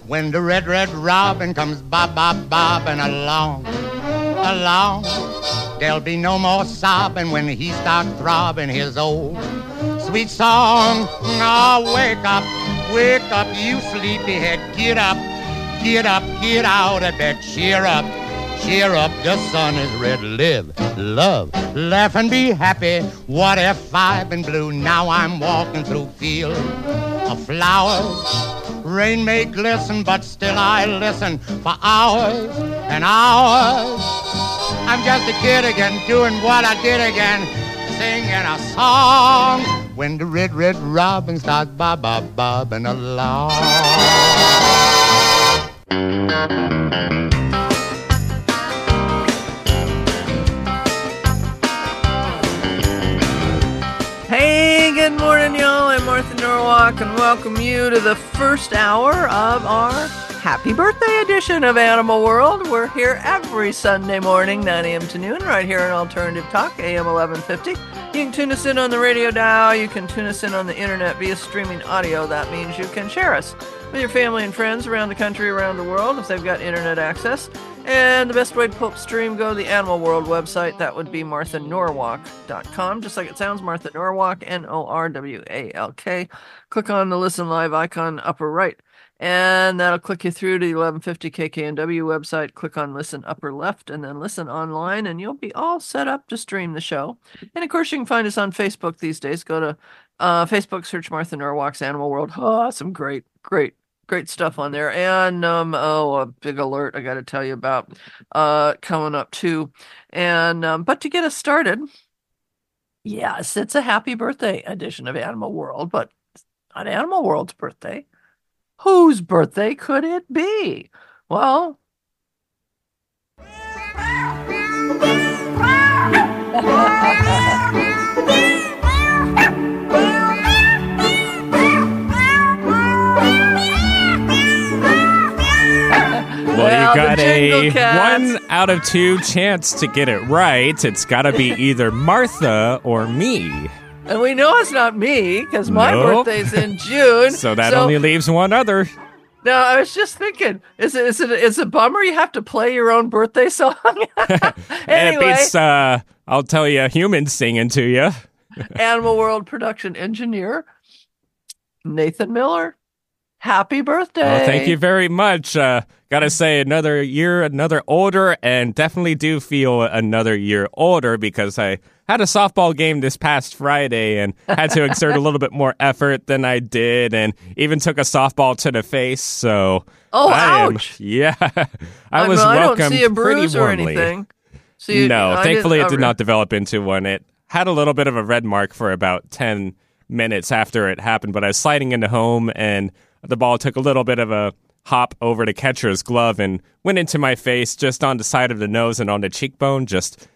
when the red, red robin comes bobbing along, along. There'll be no more sobbing when he starts throbbing his old sweet song. Oh, wake up, you sleepyhead. Get up, get out of bed. Cheer up, the sun is red. Live, love, laugh and be happy. What if I've been blue? Now I'm walking through fields of flowers. Rain may glisten, but still I listen for hours and hours. I'm just a kid again, doing what I did again, singing a song when the red, red robin starts bobbing along. Hey, good morning, y'all. I'm Martha Norwalk, and welcome you to the first hour of our Happy Birthday edition of Animal World. We're here every Sunday morning, 9 a.m. to noon, right here on Alternative Talk, AM 1150. You can tune us in on the radio dial. You can tune us in on the internet via streaming audio. That means you can share us with your family and friends around the country, around the world, if they've got internet access. And the best way to pull up stream, go to the Animal World website. That would be marthanorwalk.com, just like it sounds, Martha Norwalk, Norwalk. Click on the Listen Live icon upper right, and that'll click you through to the 1150 KKNW website. Click on Listen upper left, and then Listen Online, and you'll be all set up to stream the show. And, of course, you can find us on Facebook these days. Go to Facebook, search Martha Norwalk's Animal World. Oh, some great stuff on there. And a big alert I got to tell you about coming up too. And but to get us started, yes, it's a happy birthday edition of Animal World, but not Animal World's birthday. Whose birthday could it be? Well, Well, you got a 1 out of 2 chance to get it right. It's got to be either Martha or me. And we know it's not me, because my birthday's in June. So that only leaves one other. No, I was just thinking, is it a bummer you have to play your own birthday song? Anyway, it beats, I'll tell you, humans singing to you. Animal World production engineer, Nathan Miller. Happy birthday. Oh, thank you very much. Gotta say, another year, another older, and definitely do feel another year older because I had a softball game this past Friday and had to exert a little bit more effort than I did, and even took a softball to the face. So, ouch! I was welcomed I don't see a bruise pretty warmly. Or anything. No, thankfully it did not develop into one. It had a little bit of a red mark for about 10 minutes after it happened, but I was sliding into home and the ball took a little bit of a hop over the catcher's glove and went into my face just on the side of the nose and on the cheekbone, just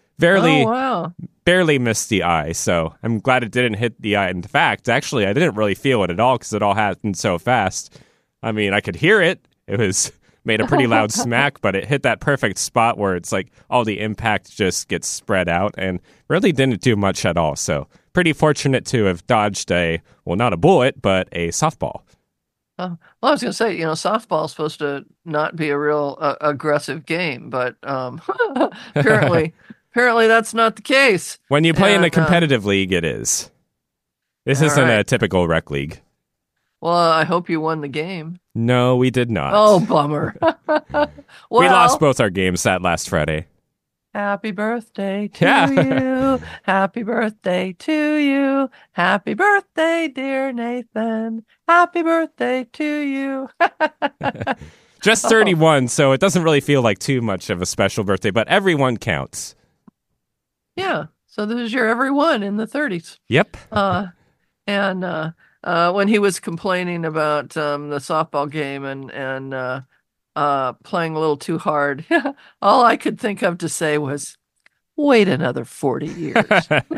barely missed the eye. So I'm glad it didn't hit the eye. In fact, actually, I didn't really feel it at all because it all happened so fast. I mean, I could hear it. It was made a pretty loud smack, but it hit that perfect spot where it's like all the impact just gets spread out and really didn't do much at all. So pretty fortunate to have dodged not a bullet, but a softball. Well, I was going to say, softball is supposed to not be a real aggressive game, but apparently that's not the case. When you play in a competitive league, it is. This isn't a typical rec league. Well, I hope you won the game. No, we did not. Oh, bummer. We lost both our games that last Friday. Happy birthday to you. Happy birthday to you. Happy birthday, dear Nathan. Happy birthday to you. Just 31, so it doesn't really feel like too much of a special birthday, but everyone counts. Yeah, so this is your everyone in the 30s. Yep. And when he was complaining about the softball game and playing a little too hard, all I could think of to say was, wait another 40 years.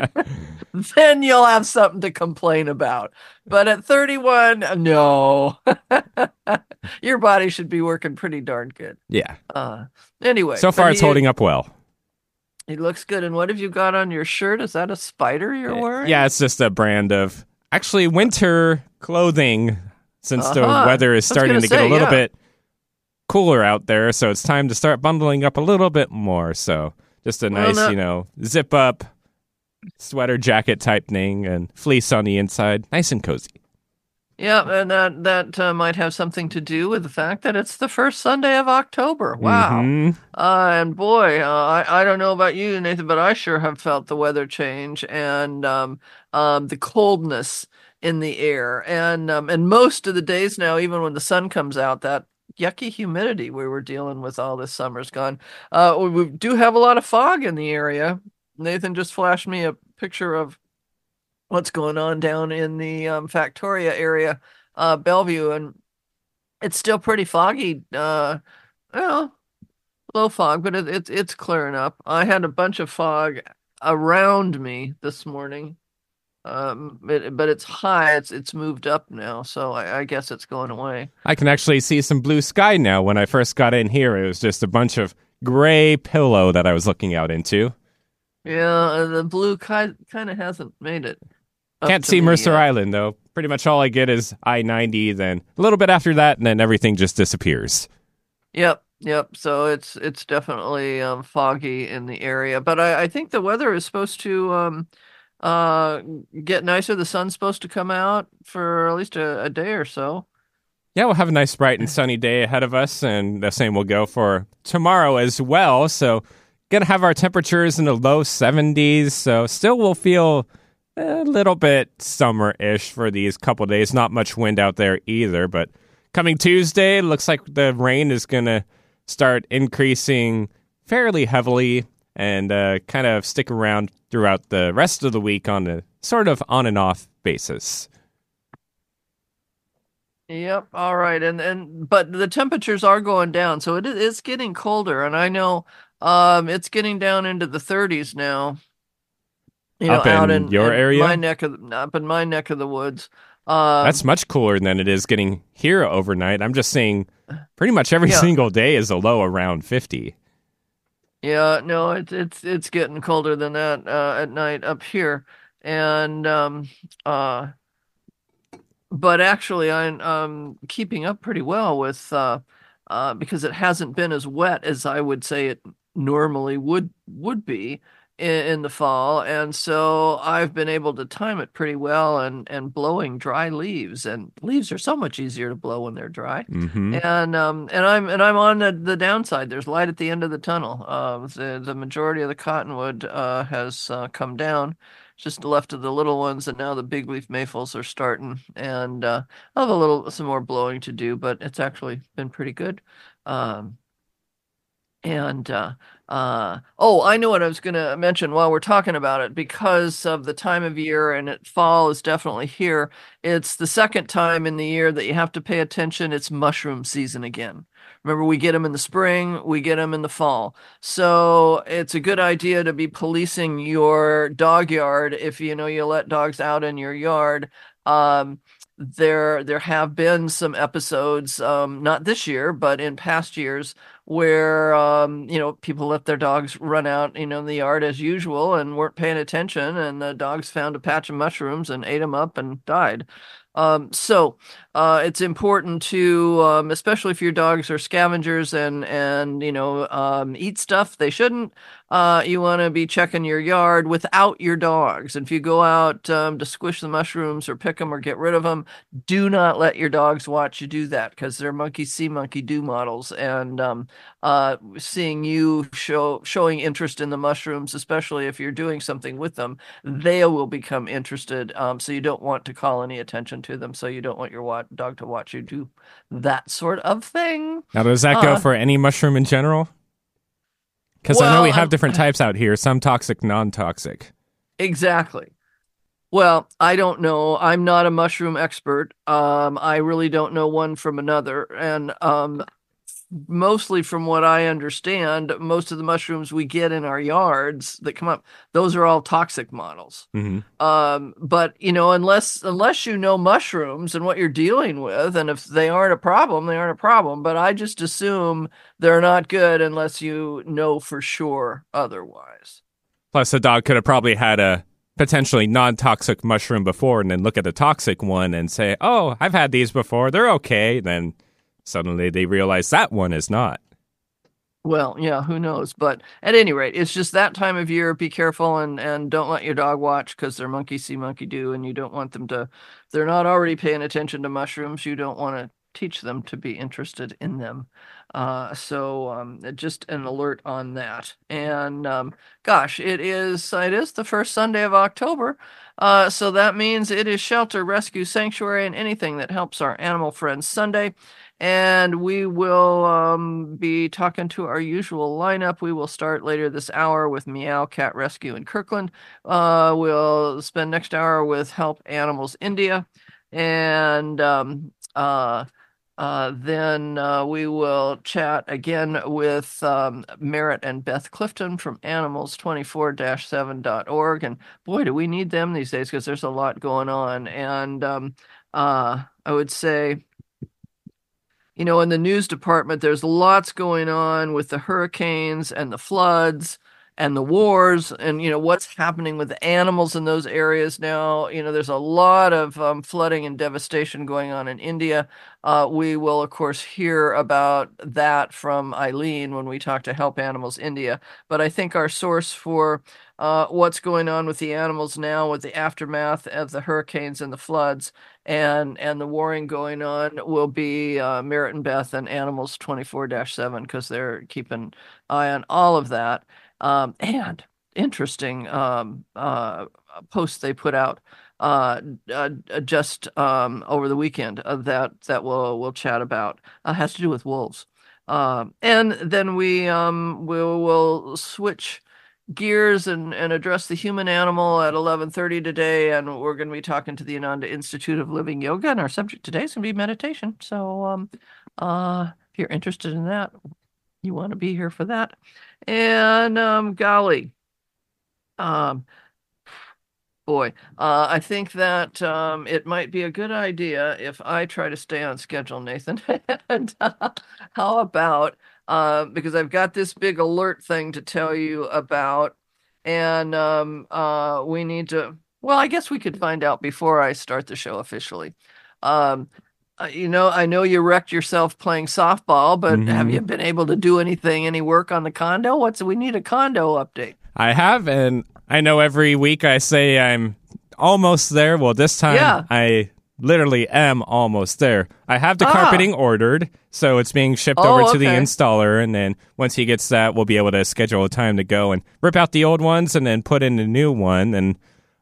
Then you'll have something to complain about. But at 31, no. Your body should be working pretty darn good. Yeah. Anyway. So far, it's holding up well. It looks good. And what have you got on your shirt? Is that a spider you're wearing? Yeah, it's just a brand of, actually, winter clothing, since the weather is starting to get a little bit cooler out there, so it's time to start bundling up a little bit more. So just a nice, zip up sweater jacket type thing and fleece on the inside. Nice and cozy. Yeah, and that might have something to do with the fact that it's the first Sunday of October. Wow. Mm-hmm. And boy, I don't know about you, Nathan, but I sure have felt the weather change and the coldness in the air. And most of the days now, even when the sun comes out, that yucky humidity we were dealing with all this summer's gone. We do have a lot of fog in the area. Nathan just flashed me a picture of what's going on down in the Factoria area, Bellevue, and it's still pretty foggy. Low fog, but it's clearing up. I had a bunch of fog around me this morning, but it's high. It's moved up now, so I guess it's going away. I can actually see some blue sky now. When I first got in here, it was just a bunch of gray pillow that I was looking out into. Yeah, the blue kind of hasn't made it. Can't see Mercer Island, though. Pretty much all I get is I-90, then a little bit after that, and then everything just disappears. Yep. So it's definitely foggy in the area. But I think the weather is supposed to get nicer. The sun's supposed to come out for at least a day or so. Yeah, we'll have a nice, bright and sunny day ahead of us, and the same will go for tomorrow as well. So going to have our temperatures in the low 70s, so still will feel a little bit summer-ish for these couple days. Not much wind out there either, but coming Tuesday, it looks like the rain is going to start increasing fairly heavily and kind of stick around throughout the rest of the week on a sort of on and off basis. Yep. All right. But the temperatures are going down, so it's getting colder, and I know it's getting down into the 30s now. Up out in your area? Up in my neck of the woods. That's much cooler than it is getting here overnight. I'm just saying pretty much every single day is a low around 50. Yeah, no, it's getting colder than that at night up here. And but actually I'm keeping up pretty well with because it hasn't been as wet as I would say it normally would be in the fall, and so I've been able to time it pretty well and blowing dry leaves, and leaves are so much easier to blow when they're dry. Mm-hmm. And I'm on the downside. There's light at the end of the tunnel. The majority of the cottonwood has come down, just left of the little ones, and now the big leaf maples are starting, and I'll have some more blowing to do, but it's actually been pretty good. I know what I was going to mention while we're talking about it, because of the time of year, and fall is definitely here. It's the second time in the year that you have to pay attention. It's mushroom season again. Remember, we get them in the spring, we get them in the fall. So it's a good idea to be policing your dog yard if you let dogs out in your yard. There have been some episodes, not this year, but in past years, where people let their dogs run out in the yard as usual and weren't paying attention, and the dogs found a patch of mushrooms and ate them up and died. So it's important to, especially if your dogs are scavengers and eat stuff they shouldn't. You want to be checking your yard without your dogs. And if you go out to squish the mushrooms or pick them or get rid of them, do not let your dogs watch you do that, because they're monkey see, monkey do models. And seeing you showing interest in the mushrooms, especially if you're doing something with them, they will become interested. So you don't want to call any attention to them. So you don't want your dog to watch you do that sort of thing. Now, does that go for any mushroom in general? Because I know we have different types out here, some toxic, non-toxic. Exactly. Well, I don't know. I'm not a mushroom expert. I really don't know one from another. And mostly from what I understand, most of the mushrooms we get in our yards that come up, those are all toxic models. Mm-hmm. But unless you know mushrooms and what you're dealing with, and if they aren't a problem, they aren't a problem. But I just assume they're not good unless you know for sure otherwise. Plus, the dog could have probably had a potentially non-toxic mushroom before, and then look at the toxic one and say, "Oh, I've had these before. They're okay." Then suddenly they realize that one is not. Well, yeah, who knows? But at any rate, it's just that time of year. Be careful and don't let your dog watch because they're monkey see, monkey do, and you don't want them to, if they're not already paying attention to mushrooms, you don't want to teach them to be interested in them. So just an alert on that. And gosh, it is the first Sunday of October. So that means it is Shelter, Rescue, Sanctuary, and anything that helps our animal friends Sunday. And we will be talking to our usual lineup. We will start later this hour with Meow Cat Rescue in Kirkland. We'll spend next hour with Help Animals India. And then we will chat again with Merritt and Beth Clifton from animals24-7.org. And boy, do we need them these days because there's a lot going on. And I would say, you know, in the news department, there's lots going on with the hurricanes and the floods and the wars and, you know, what's happening with the animals in those areas now. You know, there's a lot of flooding and devastation going on in India. We will, of course, hear about that from Eileen when we talk to Help Animals India. But I think our source for what's going on with the animals now with the aftermath of the hurricanes and the floods and the warring going on will be Merritt and Beth and Animals 24-7 because they're keeping an eye on all of that. And interesting post they put out just over the weekend that we'll chat about has to do with wolves. And then we'll switch gears and address the human animal at 11:30 today, and we're going to be talking to the Ananda Institute of Living Yoga, and our subject today is going to be meditation. So if you're interested in that, you want to be here for that. And golly, boy, I think that it might be a good idea if I try to stay on schedule, Nathan. And how about because I've got this big alert thing to tell you about, and we need to. Well, I guess we could find out before I start the show officially. You know, I know you wrecked yourself playing softball, but have you been able to do any work on the condo? We need a condo update. I have, and I know every week I say I'm almost there. Well, this time I literally am almost there. I have the carpeting ordered, so it's being shipped over to the installer, and then once he gets that, we'll be able to schedule a time to go and rip out the old ones and then put in a new one. And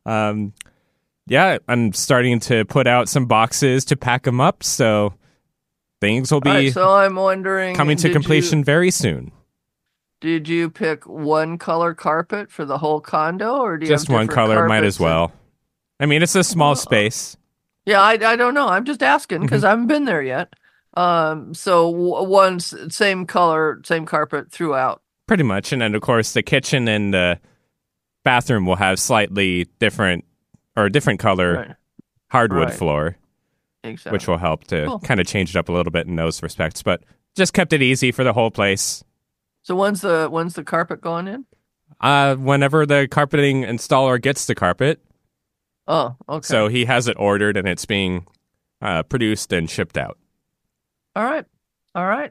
yeah, I'm starting to put out some boxes to pack them up, so things will be so I'm wondering, coming to completion very soon. Did you pick one color carpet for the whole condo, or do you just have one color? Might as well. I mean, it's a small space. Yeah, I don't know. I'm just asking because I haven't been there yet. So one same color, same carpet throughout. Pretty much, and then of course the kitchen and the bathroom will have slightly different color hardwood floor, exactly, which will help to kind of change it up a little bit in those respects. But just kept it easy for the whole place. So when's the carpet going in? Whenever the carpeting installer gets the carpet. Oh, okay. So he has it ordered and it's being produced and shipped out. All right.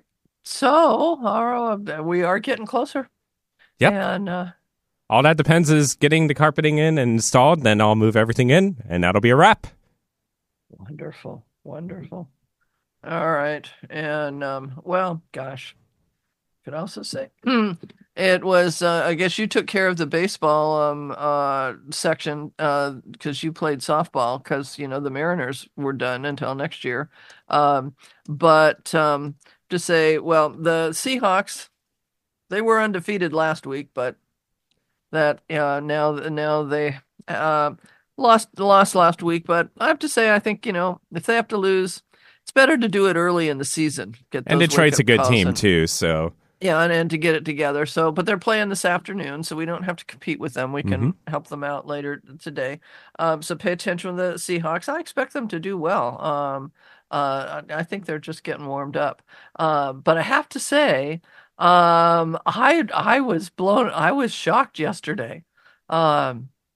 So we are getting closer. Yep. And all that depends is getting the carpeting in and installed. Then I'll move everything in, and that'll be a wrap. Wonderful. All right, and well, gosh. Could also say it was. I guess you took care of the baseball section because you played softball because you know the Mariners were done until next year. But to say, well, the Seahawks, they were undefeated last week, but that now they lost last week. But I have to say, I think if they have to lose, it's better to do it early in the season. And Detroit's a good team too, so. Yeah, and to get it together. So, but they're playing this afternoon, so we don't have to compete with them. We can help them out later today. So pay attention to the Seahawks. I expect them to do well. I think they're just getting warmed up. But I have to say, I was shocked yesterday.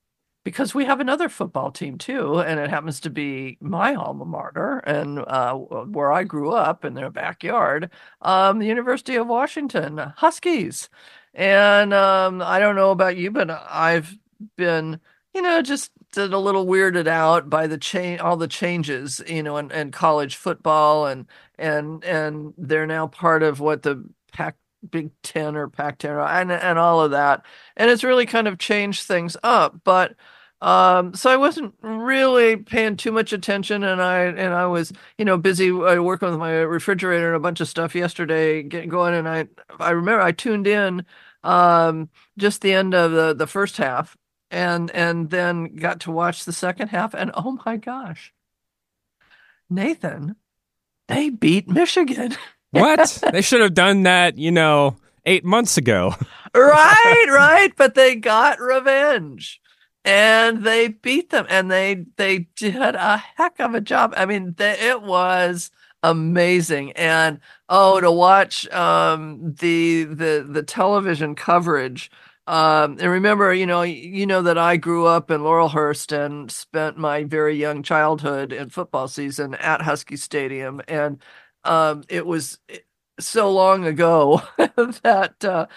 because we have another football team too, and it happens to be my alma mater and where I grew up in their backyard, the University of Washington Huskies. And I don't know about you, but I've been, just a little weirded out by all the changes, in college football, and they're now part of what the Big Ten or Pac-10 and all of that, and it's really kind of changed things up. But so I wasn't really paying too much attention, and I was busy working with my refrigerator and a bunch of stuff yesterday, getting going, and I remember I tuned in just the end of the first half, and then got to watch the second half, and oh my gosh, Nathan, they beat Michigan. What? They should have done that, 8 months ago. Right. But they got revenge and they beat them, and they did a heck of a job. I mean, it was amazing. And to watch the television coverage. And remember, that I grew up in Laurelhurst and spent my very young childhood in football season at Husky Stadium. And it was so long ago that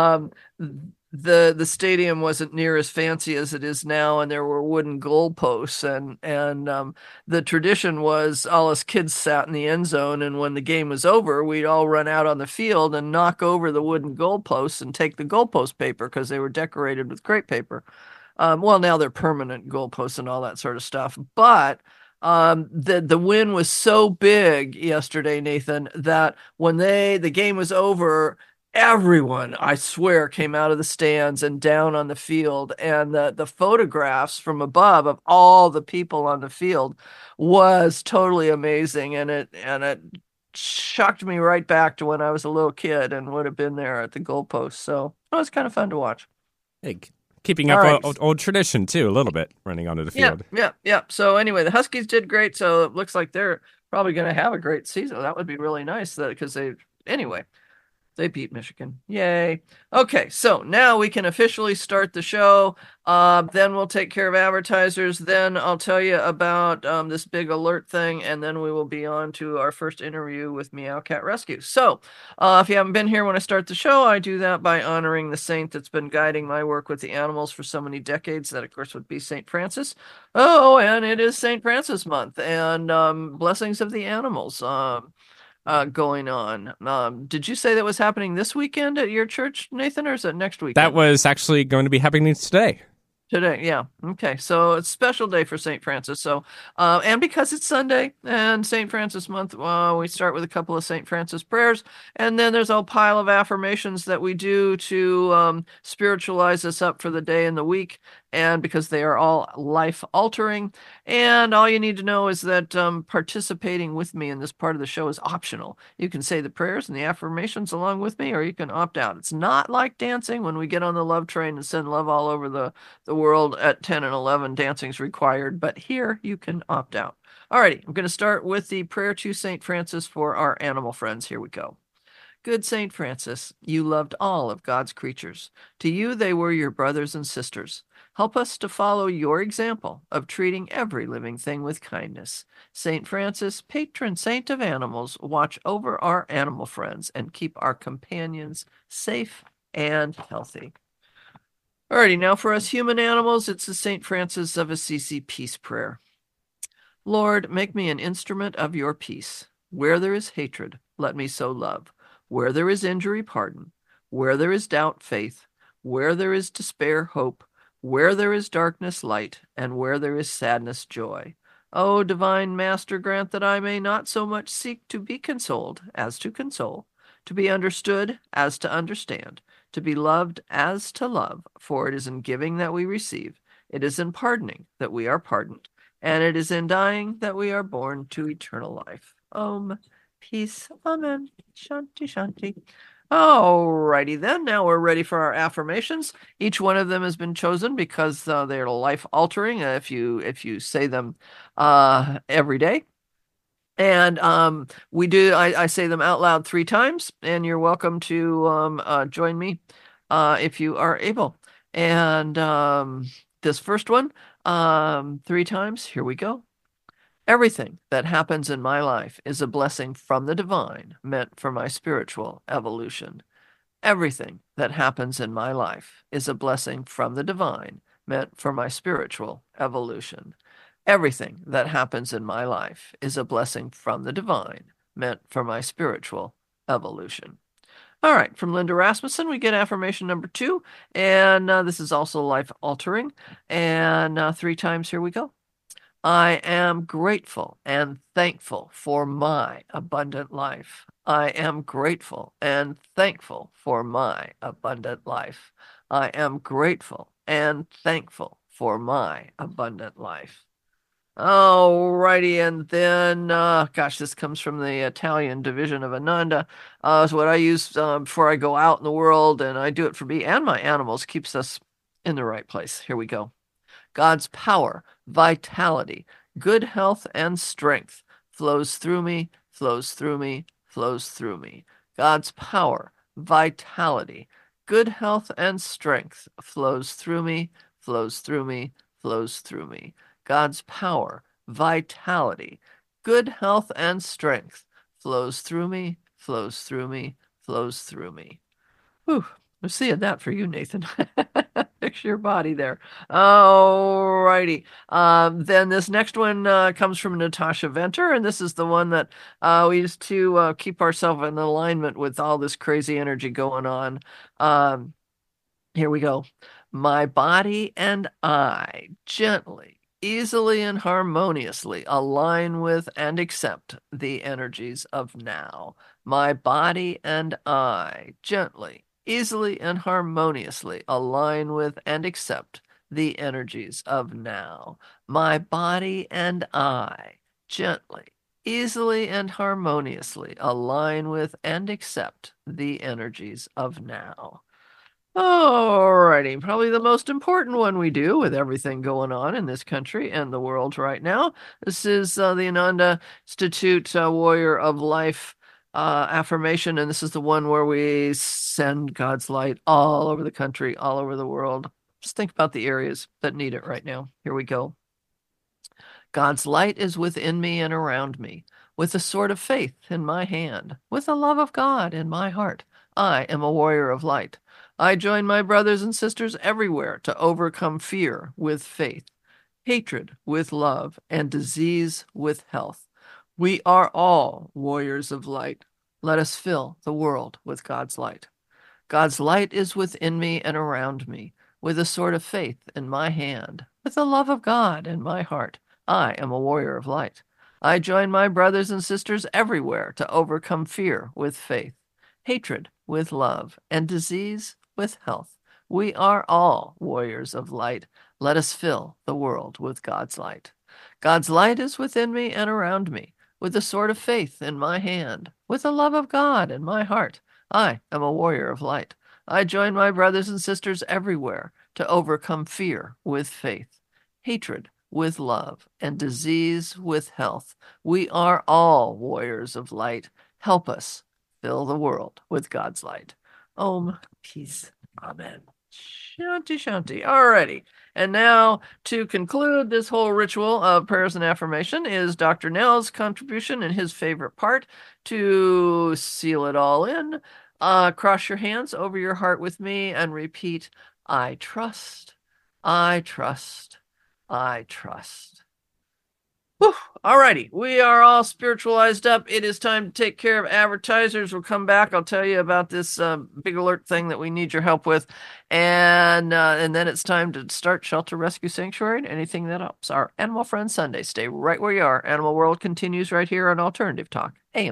the stadium wasn't near as fancy as it is now, and there were wooden goalposts, and the tradition was all us kids sat in the end zone, and when the game was over, we'd all run out on the field and knock over the wooden goalposts and take the goalpost paper because they were decorated with crepe paper. Well, now they're permanent goalposts and all that sort of stuff, but the win was so big yesterday, Nathan, that when the game was over, everyone, I swear, came out of the stands and down on the field, and the photographs from above of all the people on the field was totally amazing, and it shocked me right back to when I was a little kid and would have been there at the goalpost. So it was kind of fun to watch. Hey, keeping up old tradition too, a little bit, running onto the field. Yeah. So anyway, the Huskies did great, so it looks like they're probably going to have a great season. That would be really nice, because they beat Michigan. Yay. Okay, so now we can officially start the show. Then we'll take care of advertisers. Then I'll tell you about this big alert thing, and then we will be on to our first interview with Meow Cat Rescue. So if you haven't been here when I start the show, I do that by honoring the saint that's been guiding my work with the animals for so many decades. That, of course, would be St. Francis. Oh, and it is St. Francis month, and blessings of the animals. Going on. Did you say that was happening this weekend at your church, Nathan, or is it next weekend? That was actually going to be happening today. Today, yeah. Okay, so it's a special day for St. Francis. So, and because it's Sunday and St. Francis month, we start with a couple of St. Francis prayers, and then there's a pile of affirmations that we do to spiritualize us up for the day and the week, and because they are all life-altering. And all you need to know is that participating with me in this part of the show is optional. You can say the prayers and the affirmations along with me, or you can opt out. It's not like dancing when we get on the love train and send love all over the world at 10 and 11. Dancing's required, but here you can opt out. Alrighty, I'm going to start with the prayer to St. Francis for our animal friends. Here we go. Good St. Francis, you loved all of God's creatures. To you they were your brothers and sisters. Help us to follow your example of treating every living thing with kindness. St. Francis, patron saint of animals, watch over our animal friends and keep our companions safe and healthy. Alrighty, now for us human animals, it's the St. Francis of Assisi peace prayer. Lord, make me an instrument of your peace. Where there is hatred, let me sow love. Where there is injury, pardon. Where there is doubt, faith. Where there is despair, hope. Where there is darkness, light. And where there is sadness, joy. O divine Master, grant that I may not so much seek to be consoled as to console, to be understood as to understand, to be loved as to love, for it is in giving that we receive, it is in pardoning that we are pardoned, and it is in dying that we are born to eternal life. Om. Peace. Amen. Shanti, shanti. Alrighty then, now we're ready for our affirmations. Each one of them has been chosen because they're life-altering if you say them every day. And I say them out loud 3 times, and you're welcome to join me if you are able. And this first one 3 times. Here we go. Everything that happens in my life is a blessing from the divine, meant for my spiritual evolution. Everything that happens in my life is a blessing from the divine, meant for my spiritual evolution. Everything that happens in my life is a blessing from the divine, meant for my spiritual evolution. All right, from Linda Rasmussen, we get affirmation number 2, and this is also life-altering, and 3 times. Here we go. I am grateful and thankful for my abundant life. I am grateful and thankful for my abundant life. I am grateful and thankful for my abundant life. All righty, and then, this comes from the Italian division of Ananda. It's what I use before I go out in the world, and I do it for me and my animals. Keeps us in the right place. Here we go. God's power, vitality, good health, and strength flows through me, flows through me, flows through me. God's power, vitality, good health, and strength flows through me, flows through me, flows through me. God's power, vitality, good health, and strength flows through me, flows through me, flows through me. Whew. I'm seeing that for you, Nathan. Picture your body there. All righty. Then this next one comes from Natasha Venter, and this is the one that we use to keep ourselves in alignment with all this crazy energy going on. Here we go. My body and I gently, easily, and harmoniously align with and accept the energies of now. My body and I gently, easily, and harmoniously align with and accept the energies of now. My body and I gently, easily, and harmoniously align with and accept the energies of now. Alrighty, probably the most important one we do with everything going on in this country and the world right now. This is the Ananda Institute Warrior of Life affirmation, and this is the one where we send God's light all over the country, all over the world. Just think about the areas that need it right now. Here we go. God's light is within me and around me, with the sword of faith in my hand, with the love of God in my heart. I am a warrior of light. I join my brothers and sisters everywhere to overcome fear with faith, hatred with love, and disease with health. We are all warriors of light. Let us fill the world with God's light. God's light is within me and around me, with a sword of faith in my hand, with the love of God in my heart. I am a warrior of light. I join my brothers and sisters everywhere to overcome fear with faith, hatred with love, and disease with health. We are all warriors of light. Let us fill the world with God's light. God's light is within me and around me, with the sword of faith in my hand, with the love of God in my heart. I am a warrior of light. I join my brothers and sisters everywhere to overcome fear with faith, hatred with love, and disease with health. We are all warriors of light. Help us fill the world with God's light. Om, peace, amen. Shanti, shanti. Alrighty. And now, to conclude this whole ritual of prayers and affirmation, is Dr. Nell's contribution and his favorite part to seal it all in. Cross your hands over your heart with me and repeat, I trust, I trust, I trust. Whew. Alrighty, we are all spiritualized up. It is time to take care of advertisers. We'll come back. I'll tell you about this big alert thing that we need your help with. And then it's time to start Shelter Rescue Sanctuary and anything that helps our Animal Friend Sunday. Stay right where you are. Animal World continues right here on Alternative Talk, AM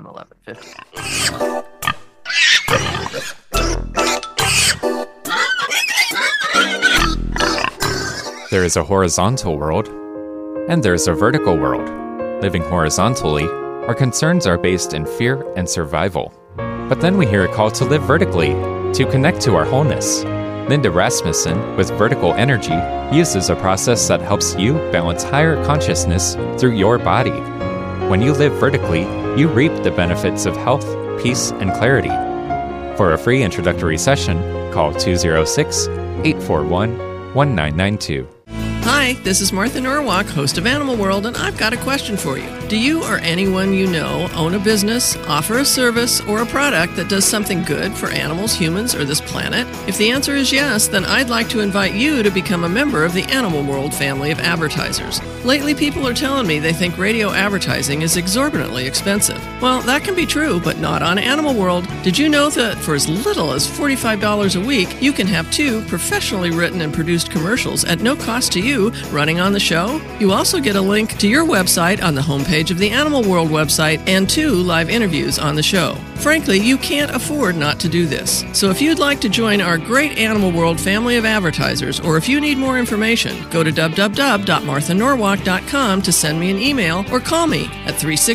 1150. There is a horizontal world, and there's a vertical world. Living horizontally, our concerns are based in fear and survival. But then we hear a call to live vertically, to connect to our wholeness. Linda Rasmussen, with Vertical Energy, uses a process that helps you balance higher consciousness through your body. When you live vertically, you reap the benefits of health, peace, and clarity. For a free introductory session, call 206-841-1992. Hi, this is Martha Norwalk, host of Animal World, and I've got a question for you. Do you or anyone you know own a business, offer a service, or a product that does something good for animals, humans, or this planet? If the answer is yes, then I'd like to invite you to become a member of the Animal World family of advertisers. Lately, people are telling me they think radio advertising is exorbitantly expensive. Well, that can be true, but not on Animal World. Did you know that for as little as $45 a week, you can have 2 professionally written and produced commercials at no cost to you running on the show? You also get a link to your website on the homepage of the Animal World website and 2 live interviews on the show. Frankly, you can't afford not to do this. So if you'd like to join our great Animal World family of advertisers, or if you need more information, go to www.marthanorwalk.com to send me an email or call me at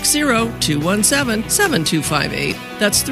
360-217-7258. That's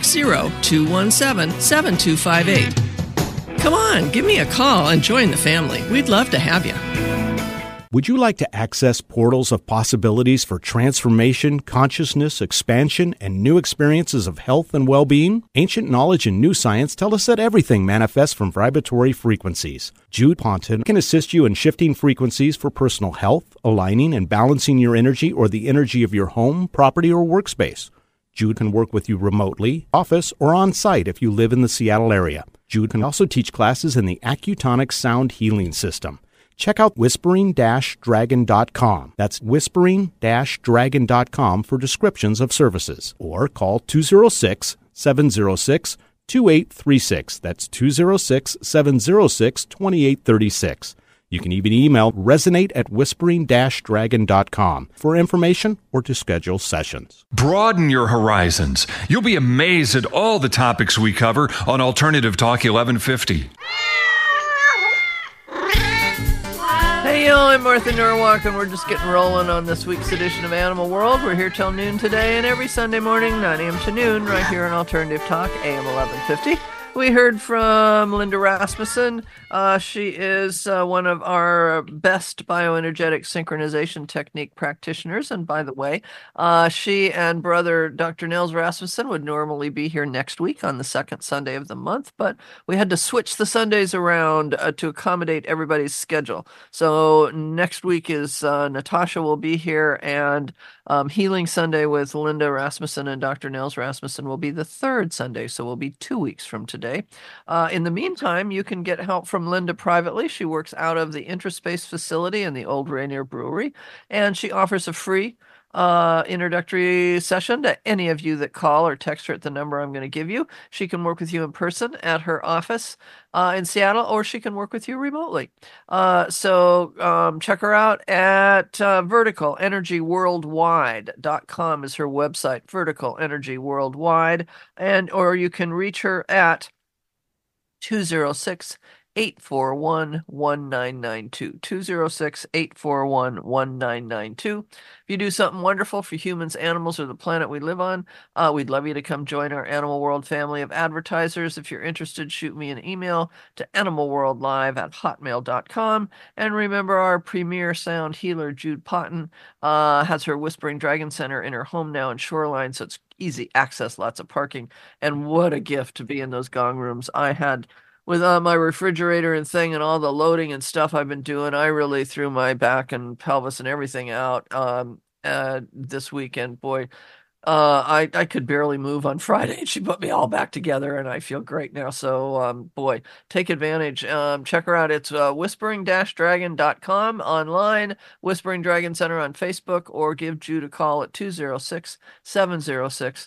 360-217-7258. Come on, give me a call and join the family. We'd love to have you. Would you like to access portals of possibilities for transformation, consciousness, expansion, and new experiences of health and well-being? Ancient knowledge and new science tell us that everything manifests from vibratory frequencies. Jude Ponton can assist you in shifting frequencies for personal health, aligning and balancing your energy or the energy of your home, property, or workspace. Jude can work with you remotely, office, or on-site if you live in the Seattle area. Jude can also teach classes in the Accutonic Sound Healing System. Check out whispering-dragon.com. That's whispering-dragon.com for descriptions of services. Or call 206-706-2836. That's 206-706-2836. You can even email resonate@whispering-dragon.com for information or to schedule sessions. Broaden your horizons. You'll be amazed at all the topics we cover on Alternative Talk 1150. Hey y'all, I'm Martha Norwalk, and we're just getting rolling on this week's edition of Animal World. We're here till noon today, and every Sunday morning, 9 a.m. to noon, right here on Alternative Talk, AM 1150. We heard from Linda Rasmussen. She is one of our best bioenergetic synchronization technique practitioners. And by the way, she and brother Dr. Nels Rasmussen would normally be here next week on the second Sunday of the month, but we had to switch the Sundays around to accommodate everybody's schedule. So next week is Natasha will be here, and Healing Sunday with Linda Rasmussen and Dr. Nels Rasmussen will be the third Sunday, so we'll be 2 weeks from today. In the meantime, you can get help from Linda privately. She works out of the Intraspace facility in the Old Rainier Brewery, and she offers a free introductory session to any of you that call or text her at the number I'm going to give you. She can work with you in person at her office in Seattle, or she can work with you remotely. So check her out at verticalenergyworldwide.com is her website, Vertical Energy Worldwide, or you can reach her at 206-841-1992. 206-841-1992. If you do something wonderful for humans, animals, or the planet we live on, we'd love you to come join our Animal World family of advertisers. If you're interested, shoot me an email to animalworldlive@hotmail.com. And remember, our premier sound healer, Jude Ponton, has her Whispering Dragon Center in her home now in Shoreline, so it's easy access, lots of parking, and what a gift to be in those gong rooms. I had, with my refrigerator and thing and all the loading and stuff I've been doing, I really threw my back and pelvis and everything out this weekend. Boy, I could barely move on Friday. She put me all back together, and I feel great now. So, boy, take advantage. Check her out. It's whispering-dragon.com online, Whispering Dragon Center on Facebook, or give Jude a call at 206-706-2836.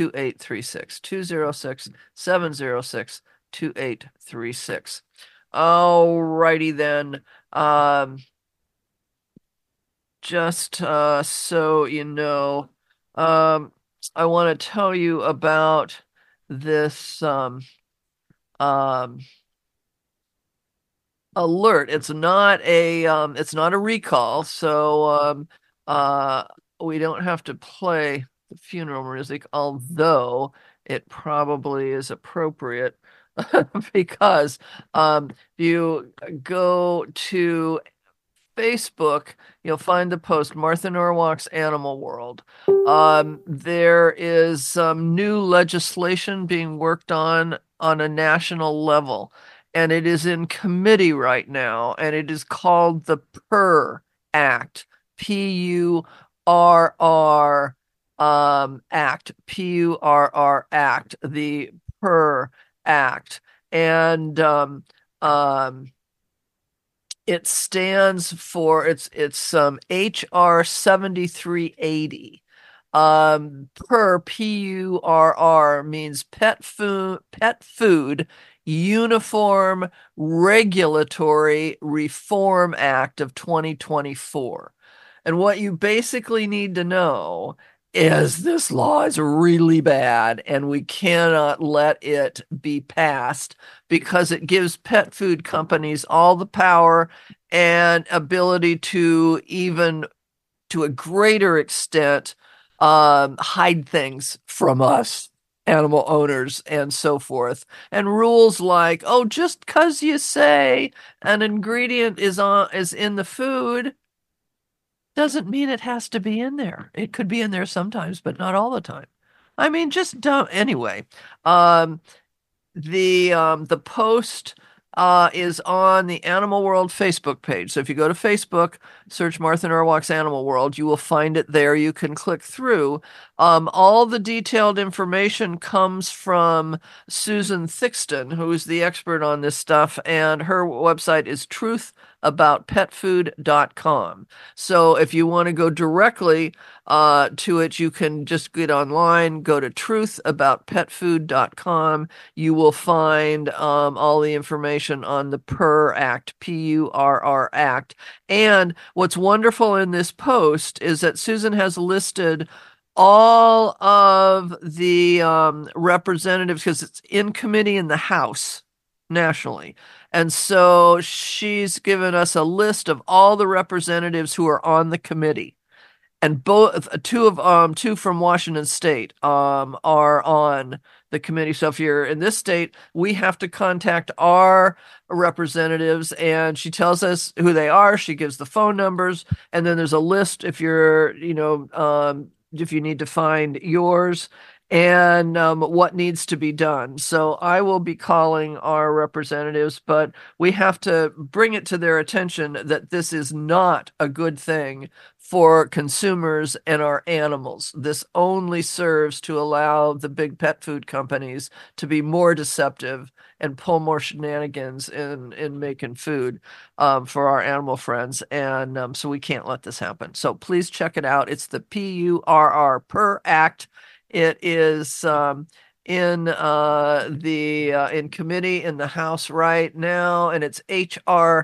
206-706-2836. Alrighty then. Just so you know, I want to tell you about this alert. It's not a recall, so we don't have to play the funeral music, although it probably is appropriate because you go to Facebook, you'll find the post Martha Norwalk's Animal World. There is some new legislation being worked on a national level, and it is in committee right now, and it is called the PURR Act, P-U-R-R Act, P-U-R-R Act, the PURR Act. And it stands for it's HR 7380. PURR means Pet Food Uniform Regulatory Reform Act of 2024. And what you basically need to know is this law is really bad, and we cannot let it be passed because it gives pet food companies all the power and ability to, even to a greater extent, hide things from us animal owners and so forth. And rules like, oh, just because you say an ingredient is in the food doesn't mean it has to be in there. It could be in there sometimes, but not all the time. I mean, just don't. Anyway, the post is on the Animal World Facebook page. So if you go to Facebook, search Martha Norwalk's Animal World, you will find it there. You can click through. All the detailed information comes from Susan Thixton, who is the expert on this stuff, and her website is truthaboutpetfood.com. So if you want to go directly to it, you can just get online, go to truthaboutpetfood.com. You will find all the information on the PURR Act, P-U-R-R Act. And what's wonderful in this post is that Susan has listed all of the representatives, because it's in committee in the House nationally. And so she's given us a list of all the representatives who are on the committee. And two from Washington State are on the committee. So if you're in this state, we have to contact our representatives, and she tells us who they are. She gives the phone numbers, and then there's a list if you're, if you need to find yours, and what needs to be done. So I will be calling our representatives, but we have to bring it to their attention that this is not a good thing for consumers and our animals. This only serves to allow the big pet food companies to be more deceptive and pull more shenanigans in making food for our animal friends. And so we can't let this happen. So please check it out. It's the PURR Act. It is in committee in the House right now, and it's HR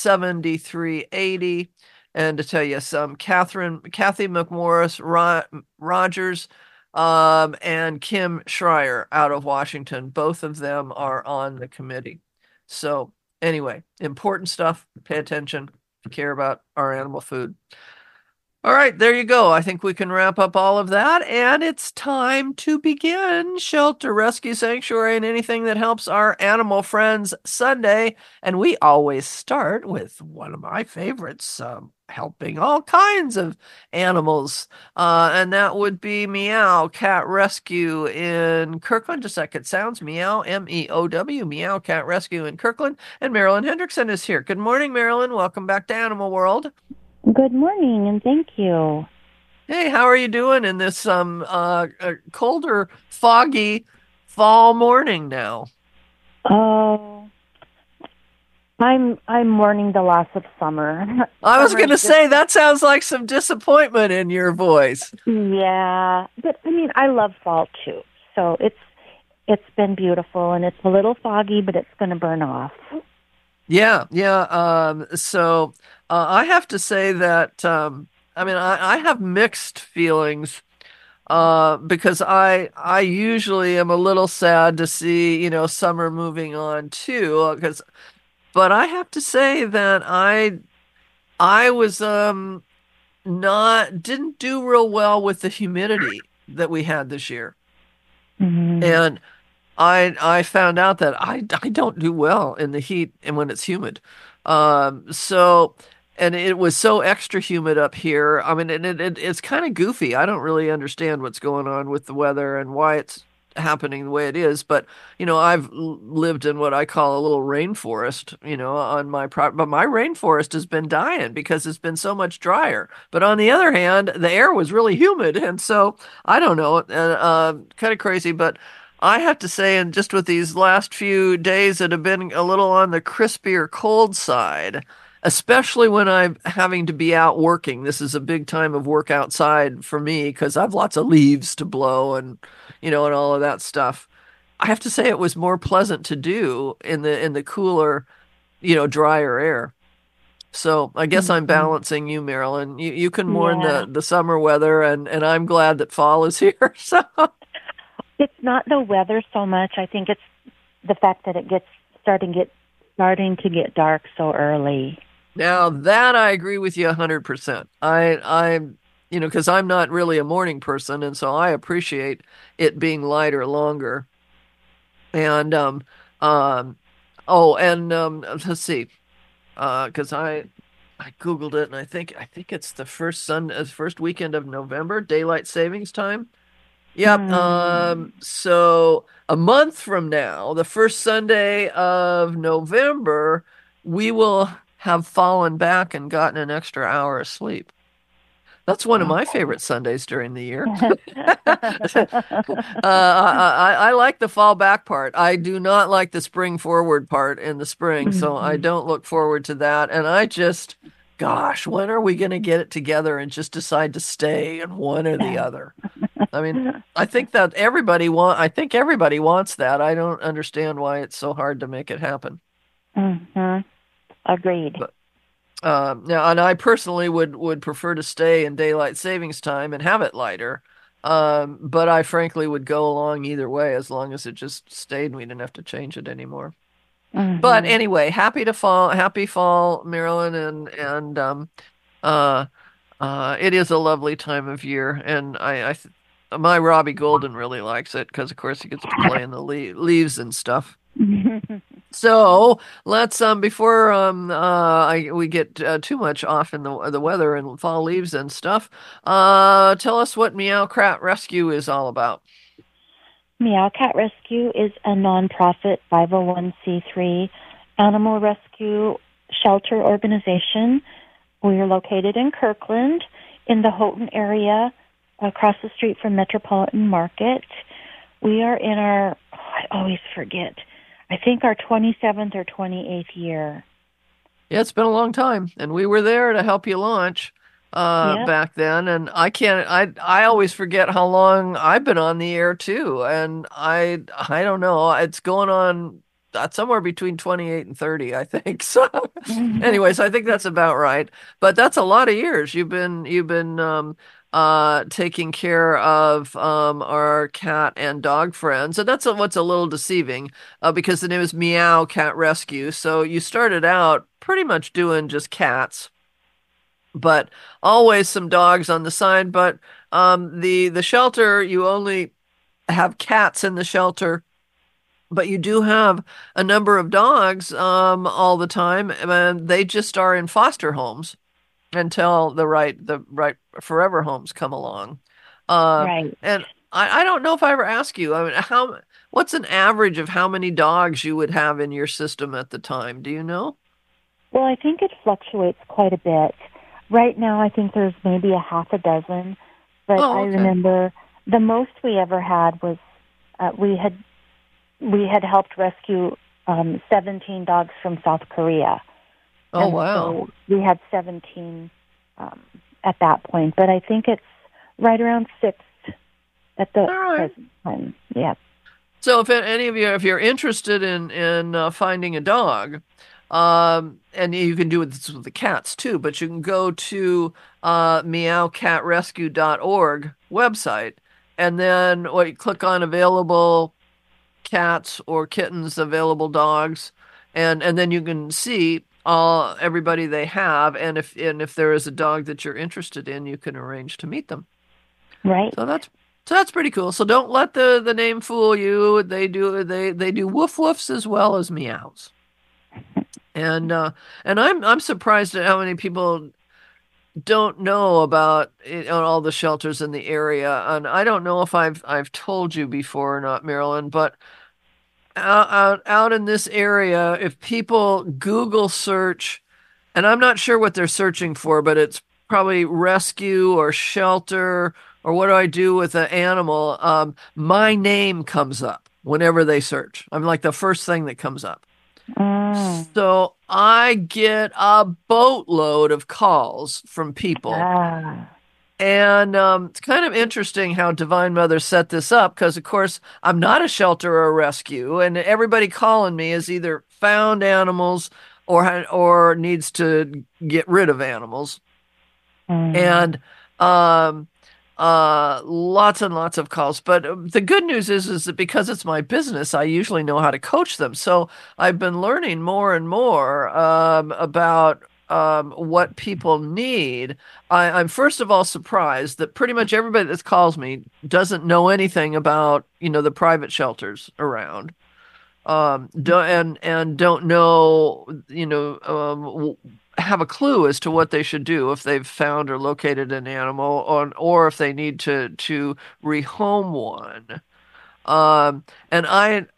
7380. And to tell you Kathy McMorris Rogers, and Kim Schreier out of Washington, both of them are on the committee. So anyway, important stuff. Pay attention if you care about our animal food. All right, there you go. I think we can wrap up all of that, and it's time to begin Shelter, Rescue, Sanctuary, and anything that helps our animal friends Sunday. And we always start with one of my favorites, helping all kinds of animals, and that would be Meow Cat Rescue in Kirkland. Just like it sounds, Meow, M-E-O-W, Meow Cat Rescue in Kirkland. And Marilyn Hendrickson is here. Good morning, Marilyn. Welcome back to Animal World. Good morning, and thank you. Hey, how are you doing in this colder, foggy fall morning now? Oh, I'm mourning the loss of summer. I was going to say, that sounds like some disappointment in your voice. Yeah, but I mean, I love fall too. So it's been beautiful, and it's a little foggy, but it's going to burn off. Yeah. So I have to say that, I have mixed feelings, because I usually am a little sad to see, summer moving on too, but I have to say that I was, didn't do real well with the humidity that we had this year. Mm-hmm. And I found out that I don't do well in the heat and when it's humid. And it was so extra humid up here. I mean, it's kind of goofy. I don't really understand what's going on with the weather and why it's happening the way it is. But, I've lived in what I call a little rainforest, on my but my rainforest has been dying because it's been so much drier. But on the other hand, the air was really humid. And so I don't know, kind of crazy, but I have to say, and just with these last few days that have been a little on the crispier cold side, especially when I'm having to be out working. This is a big time of work outside for me because I've lots of leaves to blow and and all of that stuff. I have to say it was more pleasant to do in the cooler, drier air. So I guess I'm balancing you, Marilyn. You can mourn the summer weather, and I'm glad that fall is here. So it's not the weather so much. I think it's the fact that it starting to get dark so early. Now that I agree with you 100%. I'm because I'm not really a morning person, and so I appreciate it being lighter longer. And let's see, because I Googled it, and I think it's the first weekend of November, daylight savings time. Yep. So a month from now, the first Sunday of November, we will have fallen back and gotten an extra hour of sleep. That's one of my favorite Sundays during the year. I like the fall back part. I do not like the spring forward part in the spring, so I don't look forward to that. And I just, gosh, when are we going to get it together and just decide to stay in one or the other? I mean, I think everybody wants that. I don't understand why it's so hard to make it happen. Mm-hmm. Agreed. But, now, and I personally would prefer to stay in daylight savings time and have it lighter. But I frankly would go along either way as long as it just stayed and we didn't have to change it anymore. Mm-hmm. But anyway, happy fall, Marilyn, and it is a lovely time of year, and my Robbie Golden really likes it because, of course, he gets to play in the leaves and stuff. So let's before we get too much off in the weather and fall leaves and stuff. Tell us what Meow Cat Rescue is all about. Meow Cat Rescue is a nonprofit 501c3 animal rescue shelter organization. We are located in Kirkland, in the Houghton area, across the street from Metropolitan Market. We are in I always forget. I think our 27th or 28th year. Yeah, it's been a long time, and we were there to help you launch back then. And I always forget how long I've been on the air too, and I don't know. It's going on somewhere between 28 and 30, I think. So, anyways, I think that's about right. But that's a lot of years. You've been taking care of our cat and dog friends. And that's what's a little deceiving because the name is Meow Cat Rescue. So you started out pretty much doing just cats, but always some dogs on the side. But the shelter, you only have cats in the shelter, but you do have a number of dogs all the time, and they just are in foster homes until the right forever homes come along. Right. And I don't know if I ever asked you, I mean, what's an average of how many dogs you would have in your system at the time? Do you know? Well, I think it fluctuates quite a bit. Right now, I think there's maybe a half a dozen, but I remember the most we ever had was we had helped rescue 17 dogs from South Korea. Oh, wow. So we had 17 at that point, but I think it's right around 6 at the present time. Yeah. So if any of you, if you're interested in finding a dog, and you can do this with the cats too, but you can go to meowcatrescue.org website, and then you click on available cats or kittens, available dogs, and then you can see everybody they have, and if there is a dog that you're interested in, you can arrange to meet them. Right. So that's pretty cool. So don't let the name fool you. They do woof woofs as well as meows. And I'm surprised at how many people don't know about all the shelters in the area, and I don't know if I've told you before or not, Marilyn, but out in this area, if people Google search, and I'm not sure what they're searching for, but it's probably rescue or shelter or what do I do with an animal, my name comes up whenever they search. I'm like the first thing that comes up. So I get a boatload of calls from people. And it's kind of interesting how Divine Mother set this up because, of course, I'm not a shelter or a rescue, and everybody calling me is either found animals or needs to get rid of animals. And lots and lots of calls. But the good news is that because it's my business, I usually know how to coach them. So I've been learning more and more about what people need. I'm first of all surprised that pretty much everybody that calls me doesn't know anything about, the private shelters around. Don't know, have a clue as to what they should do if they've found or located an animal or if they need to rehome one. And I